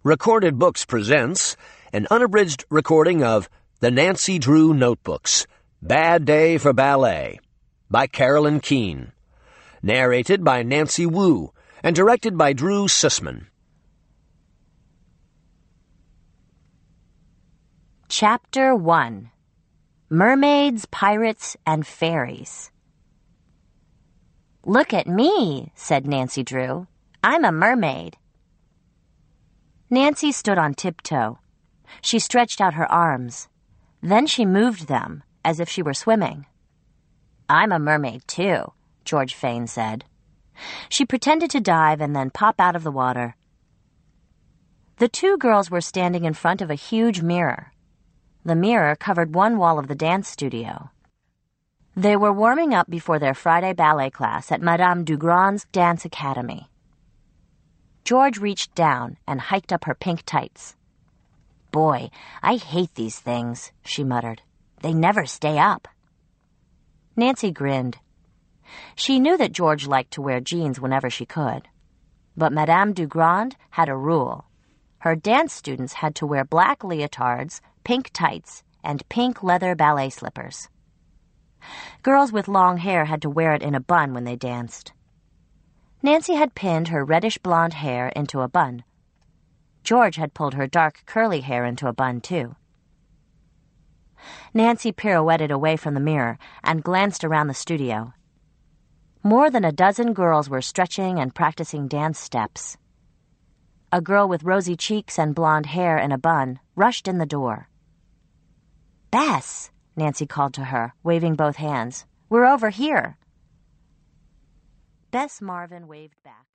Recorded Books presents an unabridged recording of The Nancy Drew Notebooks, Bad Day for Ballet, by Carolyn Keene. Narrated by Nancy Wu and directed by Drew Sussman. Chapter 1. Mermaids, Pirates, and Fairies. "Look at me," said Nancy Drew. "I'm a mermaid." Nancy stood on tiptoe. She stretched out her arms. Then she moved them, as if she were swimming. "I'm a mermaid, too," George Fane said. She pretended to dive and then pop out of the water. The two girls were standing in front of a huge mirror. The mirror covered one wall of the dance studio. They were warming up before their Friday ballet class at Madame Dugrand's Dance Academy. George reached down and hiked up her pink tights. "Boy, I hate these things," she muttered. "They never stay up." Nancy grinned. She knew that George liked to wear jeans whenever she could. But Madame Dugrand had a rule. Her dance students had to wear black leotards, pink tights, and pink leather ballet slippers. Girls with long hair had to wear it in a bun when they danced. Nancy had pinned her reddish-blonde hair into a bun. George had pulled her dark curly hair into a bun, too. Nancy pirouetted away from the mirror and glanced around the studio. More than a dozen girls were stretching and practicing dance steps. A girl with rosy cheeks and blonde hair in a bun rushed in the door. "Bess," Nancy called to her, waving both hands. "We're over here." Bess Marvin waved back.